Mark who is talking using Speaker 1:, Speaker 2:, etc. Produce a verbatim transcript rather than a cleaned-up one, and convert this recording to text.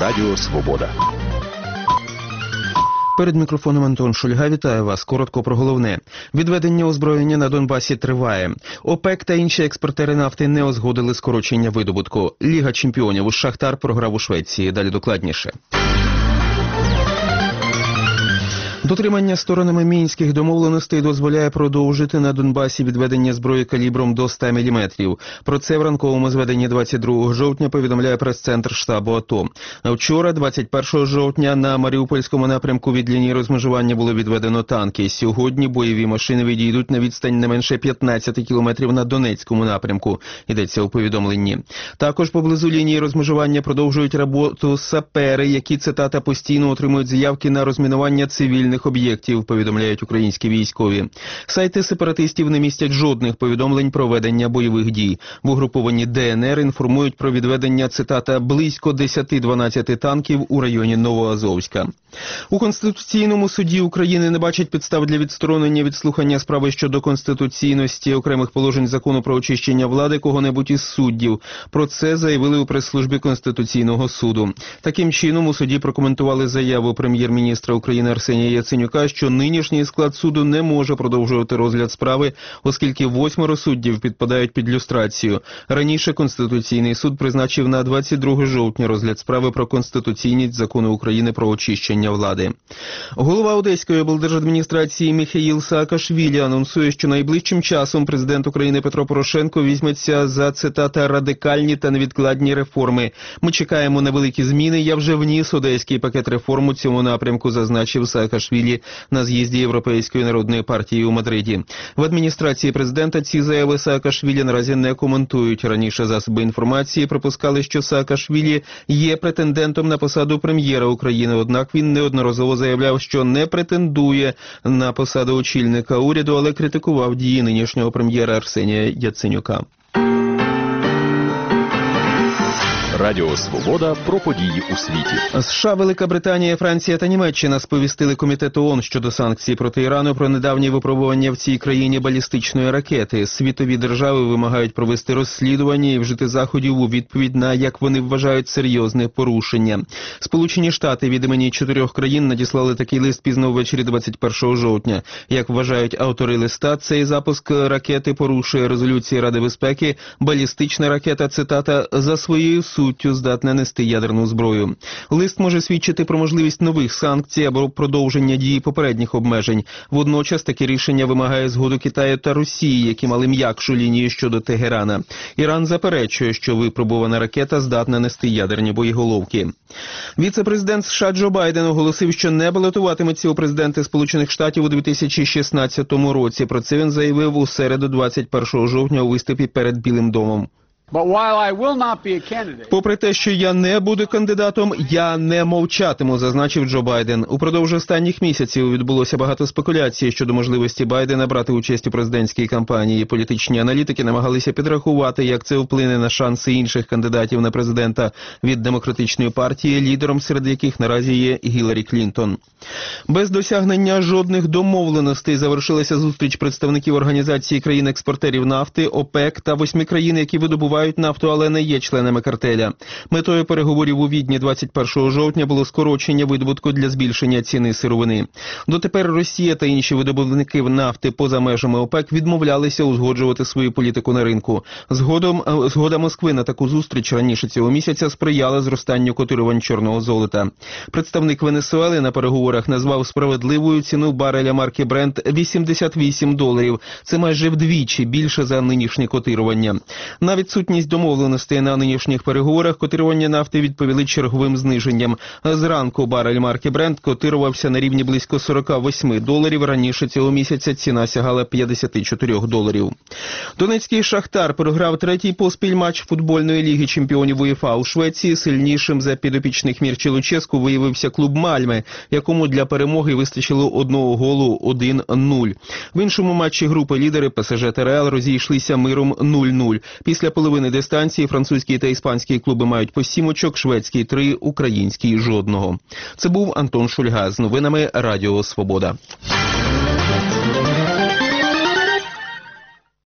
Speaker 1: Радіо Свобода.
Speaker 2: Перед мікрофоном Антон Шульга, вітаю вас. Коротко про головне. Відведення озброєння на Донбасі триває. ОПЕК та інші експортери нафти не узгодили скорочення видобутку. Ліга чемпіонів. Шахтар програв у Швеції. Далі докладніше. Дотримання сторонами мінських домовленостей дозволяє продовжити на Донбасі відведення зброї калібром до ста міліметрів. Про це в ранковому зведенні двадцять другого жовтня повідомляє прес-центр штабу АТО. Вчора, двадцять першого жовтня, на Маріупольському напрямку від лінії розмежування було відведено танки. Сьогодні бойові машини відійдуть на відстань не менше п'ятнадцяти кілометрів на Донецькому напрямку, йдеться у повідомленні. Також поблизу лінії розмежування продовжують роботу сапери, які, цитата, постійно отримують заявки на розмінування цивільних об'єктів, повідомляють українські військові. Сайти сепаратистів не містять жодних повідомлень про ведення бойових дій. В угрупованні ДНР інформують про відведення, цитата, близько десять-дванадцять танків у районі Новоазовська. У Конституційному суді України не бачать підстав для відсторонення від слухання справи щодо конституційності окремих положень закону про очищення влади кого-небудь із суддів. Про це заявили у прес-службі Конституційного суду. Таким чином, у суді прокоментували заяву прем'єр-міністра України Арсенія Яценюка, що нинішній склад суду не може продовжувати розгляд справи, оскільки восьмеро суддів підпадають під люстрацію. Раніше Конституційний суд призначив на двадцять друге жовтня розгляд справи про конституційність закону України про очищення влади. Голова Одеської облдержадміністрації Міхеїл Саакашвілі анонсує, що найближчим часом президент України Петро Порошенко візьметься за, цитата, радикальні та невідкладні реформи. Ми чекаємо на великі зміни. Я вже вніс одеський пакет реформ у цьому напрямку, зазначив Саакашвілі на з'їзді Європейської народної партії у Мадриді. В адміністрації президента ці заяви Саакашвілі наразі не коментують. Раніше засоби інформації припускали, що Саакашвілі є претендентом на посаду прем'єра України, однак він неодноразово заявляв, що не претендує на посаду очільника уряду, але критикував дії нинішнього прем'єра Арсенія Яценюка.
Speaker 1: Радіо Свобода про події у світі.
Speaker 2: США, Велика Британія, Франція та Німеччина сповістили Комітет ООН щодо санкцій проти Ірану про недавні випробування в цій країні балістичної ракети. Світові держави вимагають провести розслідування і вжити заходів у відповідь на, як вони вважають, серйозне порушення. Сполучені Штати від імені чотирьох країн надіслали такий лист пізно ввечері двадцять першого жовтня. Як вважають автори листа, цей запуск ракети порушує резолюції Ради безпеки. Балістична ракета, цитата, за своєю суттю здатна нести ядерну зброю. Лист може свідчити про можливість нових санкцій або продовження дії попередніх обмежень. Водночас таке рішення вимагає згоду Китаю та Росії, які мали м'якшу лінію щодо Тегерана. Іран заперечує, що випробувана ракета здатна нести ядерні боєголовки. Віце-президент США Джо Байден оголосив, що не балотуватиметься у президенти Сполучених Штатів у дві тисячі шістнадцятому році. Про це він заявив у середу двадцять першого жовтня у виступі перед Білим домом. Попри те, що я не буду кандидатом, я не мовчатиму, зазначив Джо Байден. Упродовж останніх місяців відбулося багато спекуляцій щодо можливості Байдена брати участь у президентській кампанії. Політичні аналітики намагалися підрахувати, як це вплине на шанси інших кандидатів на президента від Демократичної партії, лідером серед яких наразі є Гіларі Клінтон. Без досягнення жодних домовленостей завершилася зустріч представників Організації країн-експортерів нафти, ОПЕК та восьми країн, які видобувають нафту, але не є членами картеля. Метою переговорів у Відні двадцять першого жовтня було скорочення видобутку для збільшення ціни сировини. Дотепер Росія та інші видобувники нафти поза межами ОПЕК відмовлялися узгоджувати свою політику на ринку. Згодом, згода Москви на таку зустріч раніше цього місяця сприяла зростанню котирувань чорного золота. Представник Венесуели на переговорах назвав справедливою ціну бареля марки Brent вісімдесят вісім доларів. Це майже вдвічі більше за нинішнє котирування. На відсутність домовленостей на нинішніх переговорах котирування нафти відповіли черговим зниженням. Зранку барель марки Brent котирувався на рівні близько сорок вісім доларів. Раніше цього місяця ціна сягала п'ятдесят чотири доларів. Донецький Шахтар програв третій поспіль матч футбольної ліги чемпіонів УЄФА у Швеції. Сильнішим за підопічних Мірчі Луческу виявився клуб Мальме, якому для перемоги вистачило одного голу один нуль. В іншому матчі групи лідери ПСЖ та Реал розійшлися миром нуль нуль. Після половини дистанції французький та іспанський клуби мають по сім очок, шведський три, український жодного. Це був Антон Шульга з новинами Радіо Свобода.